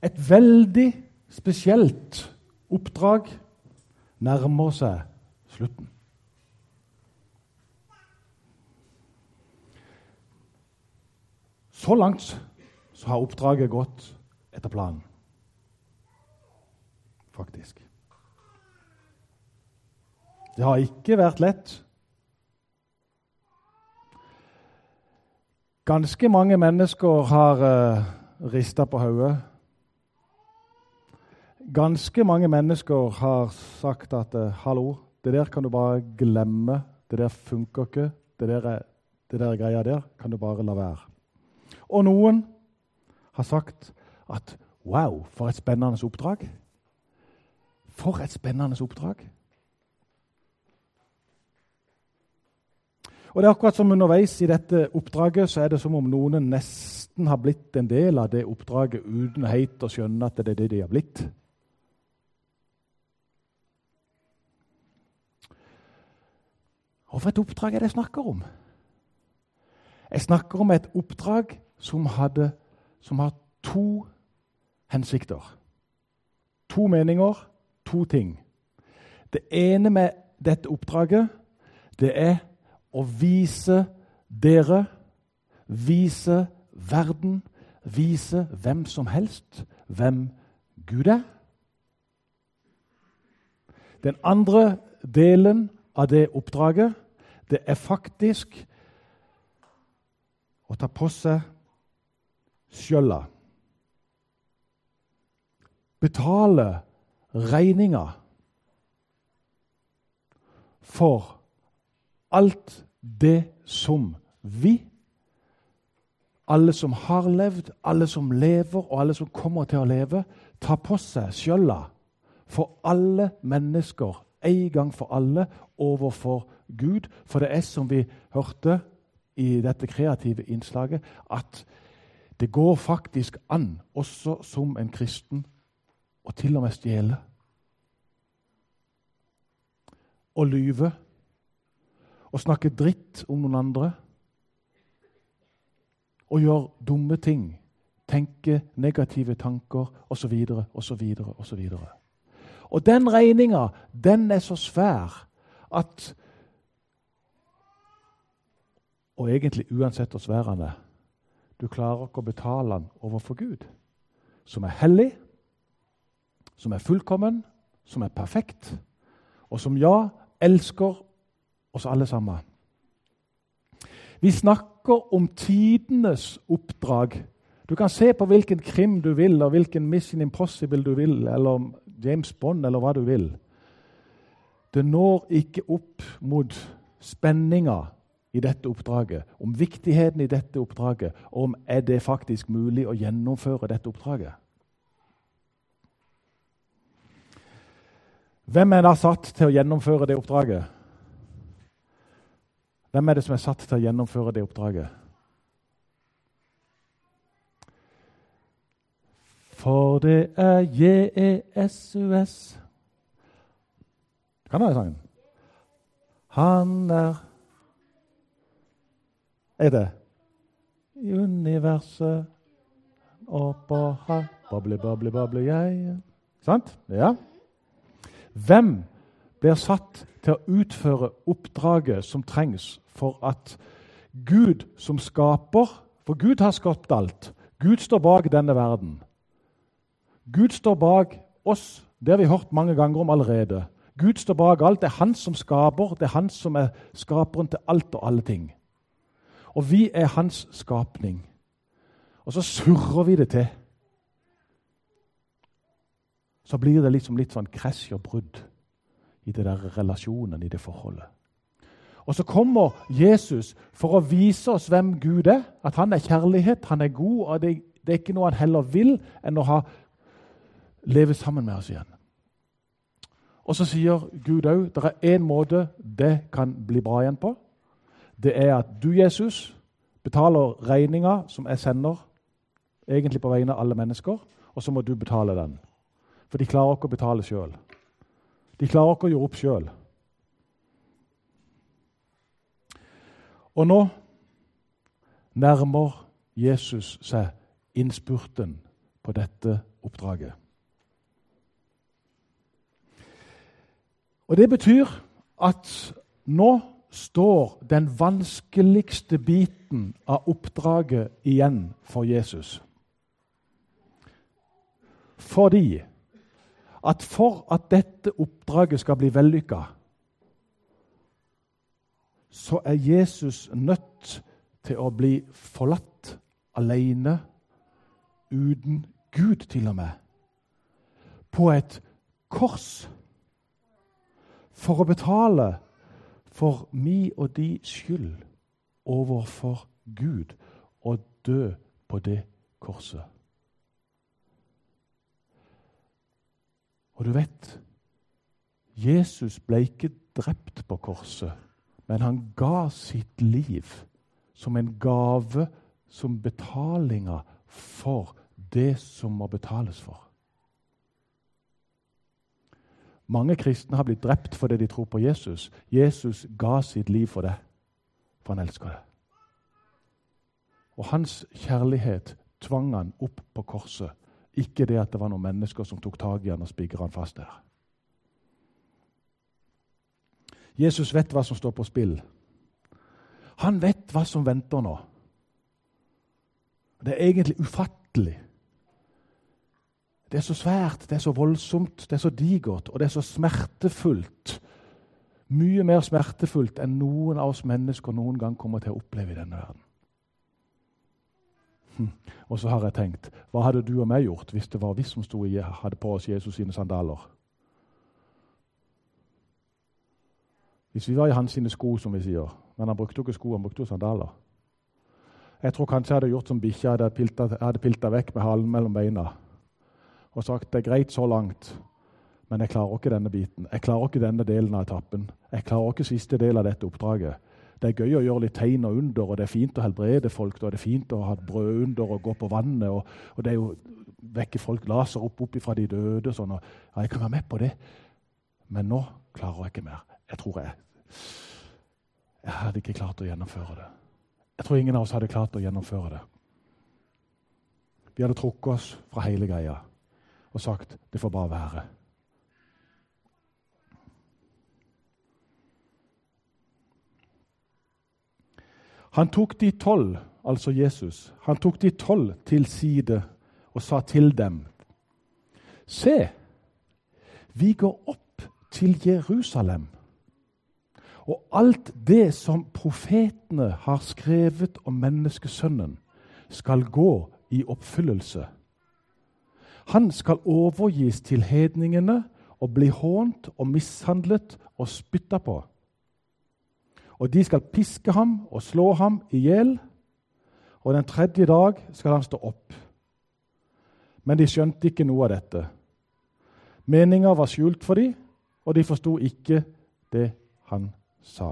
Et veldig spesielt oppdrag nærmer seg slutten. Så langt så har oppdraget gått etter planen. Faktisk. Det har ikke vært lett. Ganske mange mennesker har ristet på hodet. Ganske mange mennesker har sagt at hallo, det der kan du bare glemme, det der funker ikke, det der greia der kan du bare la være. Og noen har sagt at wow, for et spennende oppdrag. For et spennende oppdrag. Og det er akkurat som underveis i dette oppdraget, så er det som om noen nesten har blitt en del av det oppdraget uten helt å skjønne at det er det de har blitt. Og for et oppdrag er det jeg snakker om? Jeg snakker om et oppdrag som har to hensikter. To meninger, to ting. Det ene med dette oppdraget, det er å vise dere, vise verden, vise hvem som helst, hvem Gud er. Den andre delen av det oppdraget, det er faktisk å ta på seg skjølda. Betale regninga for alt det som vi, alle som har levd, alle som lever og alle som kommer til å leve, tar på seg skjølda for alle mennesker, en gang for alle, overfor Gud. For det er som vi hørte i dette kreative innslaget, at det går faktisk an, også som en kristen, å til og med stjele. Og lyve. Og snakke dritt om noen andre. Og gjøre dumme ting. Tenke negative tanker, osv., osv., osv. Og den regninga, den er så svær at, og egentlig uansett hvor svær den er, du klarer ikke å betale den overfor Gud, som er hellig, som er fullkommen, som er perfekt, og som elsker oss alle sammen. Vi snakker om tidenes oppdrag. Du kan se på hvilken krim du vil, og hvilken Mission Impossible du vil, eller James Bond, eller hva du vil. Det når ikke opp mot spenninga i dette oppdraget, om viktigheten i dette oppdraget, og om er det faktisk mulig å gjennomføre dette oppdraget. Hvem er da satt til å gjennomføre det oppdraget? Hvem er det som er satt til å gjennomføre det oppdraget? For det er Jesus. Kan du ha sangen? Han er det i universet oppå her, bable, bable, bable, jeg. Sant? Ja. Hvem blir satt til å utføre oppdraget som trengs for at Gud som skaper, for Gud har skapt alt. Gud står bak denne verden. Gud står bak oss, det har vi hørt mange ganger om allerede. Gud står bak alt, det er han som skaper, det er han som er skaperen til alt og alle ting. Og vi er hans skapning. Og så surrer vi det til. Så blir det liksom litt sånn krasj og brudd i det der relasjonen, i det forholdet. Og så kommer Jesus for å vise oss hvem Gud er, at han er kjærlighet, han er god, og det er ikke noe han heller vil enn å leve sammen med oss igjen. Og så sier Gud også, det er en måte det kan bli bra igjen på. Det er at du, Jesus, betaler regninga som jeg sender, egentlig på vegne av alle mennesker, og så må du betale den. For de klarer ikke å betale selv. De klarer ikke å gjøre opp selv. Og nå nærmer Jesus seg innspurten på dette oppdraget. Og det betyr at nå står den vanskeligste biten av oppdraget igjen for Jesus. Fordi at for at dette oppdraget skal bli vellykket, så er Jesus nødt til å bli forlatt alene, uten Gud til og med, på et kors, for å betale for mi og di skyld overfor Gud og dø på det korset. Og du vet, Jesus ble ikke drept på korset, men han ga sitt liv som en gave, som betalinga for det som må betales for. Mange kristne har blitt drept fordi de tror på Jesus. Jesus ga sitt liv for det, for han elsker det. Og hans kjærlighet tvang han opp på korset. Ikke det at det var noen mennesker som tok tag i han og spikret han fast der. Jesus vet hva som står på spill. Han vet hva som venter nå. Det er egentlig ufattelig. Det er så svært, det er så voldsomt, det er så digert, og det er så smertefullt. Mye mer smertefullt enn noen av oss mennesker noen gang kommer til å oppleve i denne verden. Og så har jeg tenkt, hva hadde du og meg gjort hvis det var vi som hadde på oss Jesus sine sandaler? Hvis vi var i hans sine sko, som vi sier, men han brukte ikke sko, han brukte sandaler. Jeg tror kanskje jeg hadde gjort som bikkja, hadde piltet vekk med halen mellom beina, og sagt, det er greit så langt, men jeg klarer ikke denne biten. Jeg klarer ikke denne delen av etappen. Jeg klarer ikke siste del av dette oppdraget. Det er gøy å gjøre litt tegn og under, og det er fint å helbrede folk, og det er fint å ha et brød under og gå på vannet, og det er jo vekke folk, laser opp fra de døde, sånn, og ja, jeg kan være med på det. Men nå klarer jeg ikke mer. Jeg tror jeg hadde ikke klart å gjennomføre det. Jeg tror ingen av oss hadde klart å gjennomføre det. Vi hadde trukket oss fra hele greia og sagt, det får bare være. Han tok de 12, altså Jesus, han tok de 12 til side og sa til dem, se, vi går opp til Jerusalem, og alt det som profetene har skrevet om menneskesønnen skal gå i oppfyllelse. Han skal overgis til hedningene og bli hånt og mishandlet og spyttet på. Og de skal piske ham og slå ham ihjel, og den 3. dag skal han stå opp. Men de skjønte ikke noe av dette. Meningen var skjult for dem, og de forstod ikke det han sa.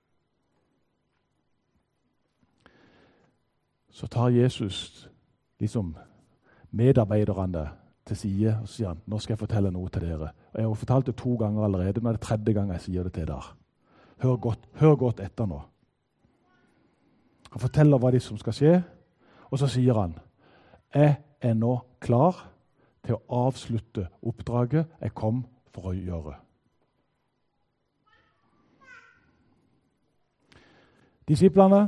Så tar Jesus liksom medarbeiderne til side og sier han, nå skal jeg fortelle noe til dere. Og jeg har fortalt det 2 ganger allerede, nå er det 3. gang jeg sier det til dere. Hør godt etter nå. Han forteller hva det som skal skje, og så sier han, jeg er nå klar til å avslutte oppdraget jeg kom for å gjøre. Disiplene,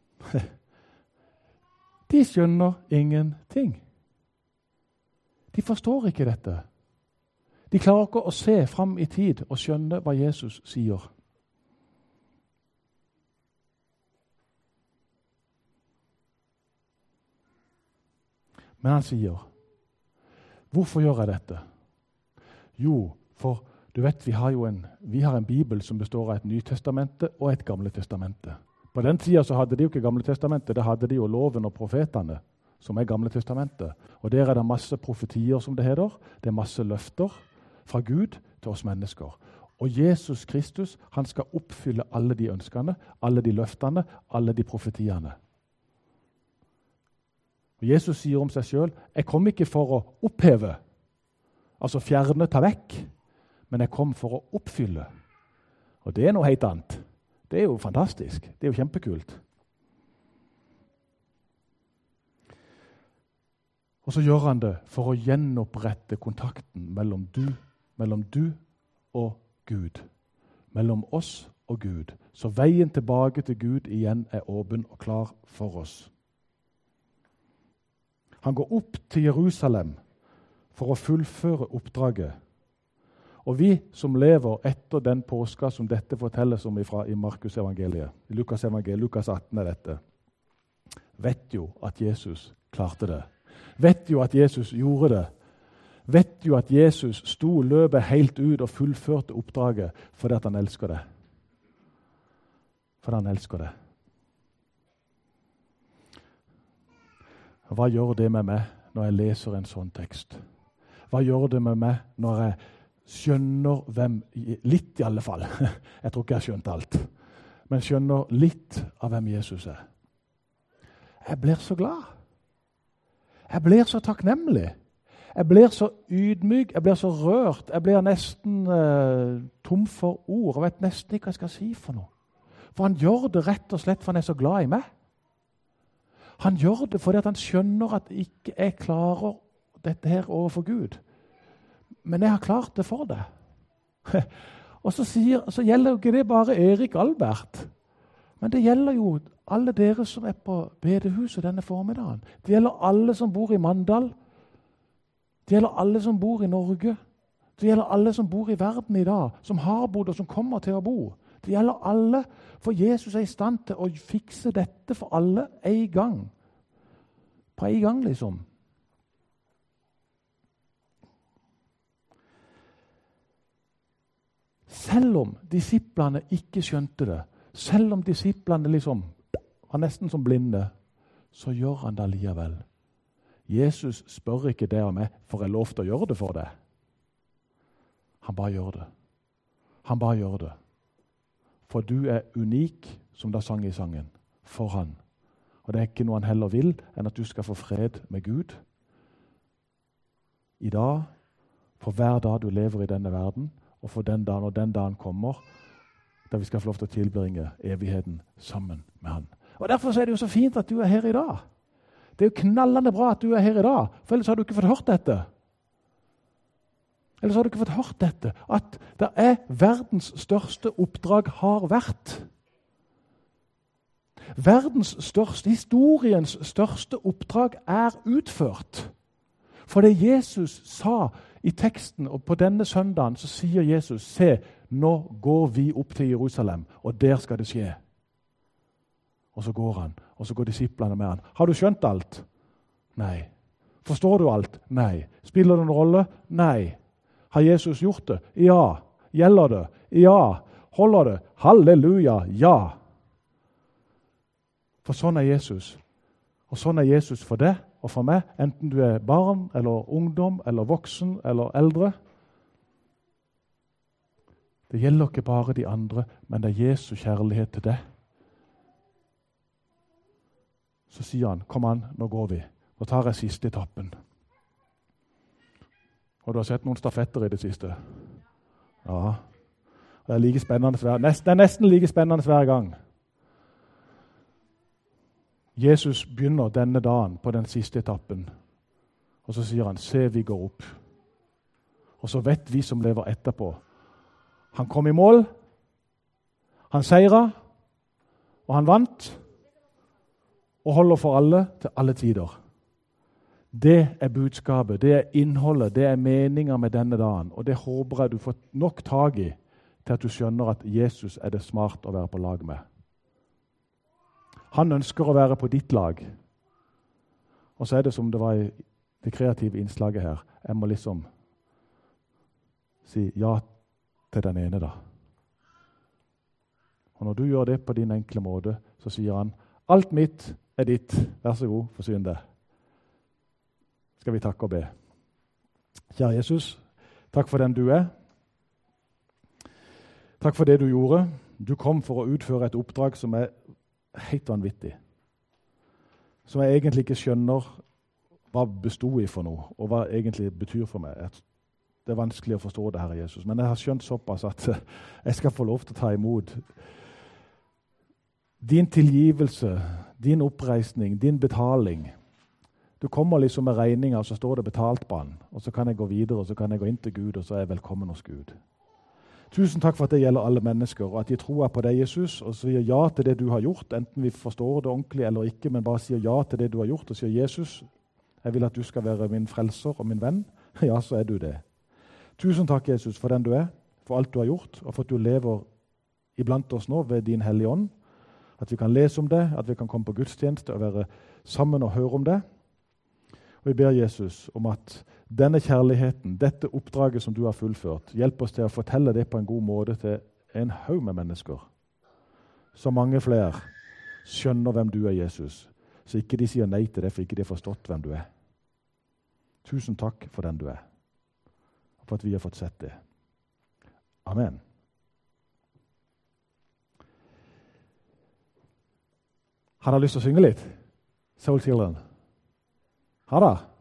de skjønner ingenting. De forstår ikke dette. De klarer ikke å se fram i tid og skjønne hva Jesus sier. Men han sier, hvorfor gjør jeg dette? Jo, for du vet, vi har en bibel som består av et Nytestamente og et Gamle Testamente. På den tiden så hadde de jo ikke Gamle Testamentet, det hadde de jo loven og profetene, som er Gamle Testamentet. Og der er det masse profetier, som det heter. Det er masse løfter fra Gud til oss mennesker. Og Jesus Kristus, han skal oppfylle alle de ønskene, alle de løftene, alle de profetiene. Og Jesus sier om seg selv, jeg kom ikke for å oppheve, altså fjerne, ta vekk, men jeg kom for å oppfylle. Og det er noe helt annet. Det er jo fantastisk. Det er jo kjempekult. Og så gjør han det for å gjenopprette kontakten mellom du og Gud. Mellom oss og Gud. Så veien tilbake til Gud igjen er åpen og klar for oss. Han går opp til Jerusalem for å fullføre oppdraget. Og vi som lever etter den påska som dette fortelles om i Markus evangeliet, i Lukas evangeliet, Lukas 18 er dette, vet jo at Jesus klarte det. Vet jo at Jesus gjorde det. Vet jo at Jesus sto løpet helt ut og fullførte oppdraget fordi at han elsker det. Fordi han elsker det. Hva gjør det med meg når jeg leser en sånn tekst? Hva gjør det med meg når jeg skjønner hvem, litt i alle fall, jeg tror ikke jeg har skjønt alt, men skjønner litt av hvem Jesus er? Jeg blir så glad. Jeg blir så takknemlig. Jeg blir så ydmyk, jeg blir så rørt, jeg blir nesten tom for ord. Jeg vet nesten ikke hva jeg skal si for noe. For han gjør det rett og slett for han er så glad i meg. Han gjør det fordi han skjønner at ikke jeg klarer dette her overfor Gud. Men jeg har klart det for deg. Og så gjelder jo ikke det bare Erik Albert. Men det gjelder jo alle dere som er på bedehuset denne formiddagen. Det gjelder alle som bor i Mandal. Det gjelder alle som bor i Norge. Det gjelder alle som bor i verden i dag, som har bodd og som kommer til å bo. Det gjelder alle, for Jesus er i stand til å fikse dette for alle en gang. På en gang, liksom. Selv om disiplene ikke skjønte det, selv om disiplene liksom var nesten som blinde, så gjør han det likevel. Jesus spør ikke det om meg, for jeg lov til å gjøre det for deg. Han bare gjør det. Han bare gjør det. For du er unik, som da sang i sangen, for han. Og det er ikke noe han heller vil, enn at du skal få fred med Gud. I dag, for hver dag du lever i denne verden, og for den dagen og den dagen kommer, der vi skal få lov til å tilbringe evigheten sammen med han. Og derfor er det jo så fint at du er her i dag. Det er jo knallende bra at du er her i dag, for ellers har du ikke fått hørt dette. Ellers har du ikke fått hørt dette, at det er verdens største oppdrag har vært. Verdens største, historiens største oppdrag er utført. For det Jesus sa i teksten, og på denne søndagen så sier Jesus, se, nå går vi opp til Jerusalem, og der skal det skje. Og så går han, og så går disiplene med han. Har du skjønt alt? Nei. Forstår du alt? Nei. Spiller det en rolle? Nei. Har Jesus gjort det? Ja. Gjelder det? Ja. Holder det? Halleluja, ja. For sånn er Jesus. Og sånn er Jesus for deg og for meg, enten du er barn, eller ungdom, eller voksen, eller eldre. Det gjelder ikke bare de andre, men det er Jesu kjærlighet til deg. Så sier han, kom an, nå går vi. Nå tar jeg siste etappen. Og du har sett noen stafetter i det siste? Ja. Det er like spennende det er nesten like spennende hver gang. Jesus begynner denne dagen på den siste etappen. Og så sier han, se vi går opp. Og så vet vi som lever etterpå. Han kom i mål, han seiret, og han vant, og holder for alle til alle tider. Det er budskapet, det er innholdet, det er meningen med denne dagen. Og det håper jeg du får nok tag i til at du skjønner at Jesus er det smart å være på lag med. Han ønsker å være på ditt lag. Og så er det som det var i det kreative innslaget her. Jeg må liksom si ja til den ene da. Og når du gjør det på din enkle måte, så sier han, alt mitt er ditt. Vær så god, forsyn det. Skal vi takke og be. Kjære Jesus, takk for den du er. Takk for det du gjorde. Du kom for å utføre et oppdrag som er helt vanvittig. Som jeg egentlig ikke skjønner hva bestod i for noe, og hva egentlig betyr for meg. Det er vanskelig å forstå det, Herre Jesus. Men jeg har skjønt såpass at jeg skal få lov til å ta imot din tilgivelse, din oppreisning, din betaling. Du kommer liksom med regninger, og så står det betalt på den. Og så kan jeg gå videre, og så kan jeg gå inn til Gud, og så er jeg velkommen hos Gud. Tusen takk for at det gjelder alle mennesker, og at de tror på deg, Jesus, og sier ja til det du har gjort, enten vi forstår det ordentlig eller ikke, men bare sier ja til det du har gjort, og sier Jesus, jeg vil at du skal være min frelser og min venn. Ja, så er du det. Tusen takk, Jesus, for den du er, for alt du har gjort, og for at du lever iblant oss nå ved din hellige ånd. At vi kan lese om det, at vi kan komme på gudstjeneste og være sammen og høre om det. Og vi ber Jesus om at denne kjærligheten, dette oppdraget som du har fullført, hjelper oss til å fortelle det på en god måte til en haug med mennesker. Så mange flere skjønner hvem du er, Jesus. Så ikke de sier nei til det, for ikke de har forstått hvem du er. Tusen takk for den du er, og for at vi har fått sett det. Amen. Har dere lyst til å synge litt? Soul Children. Ha det!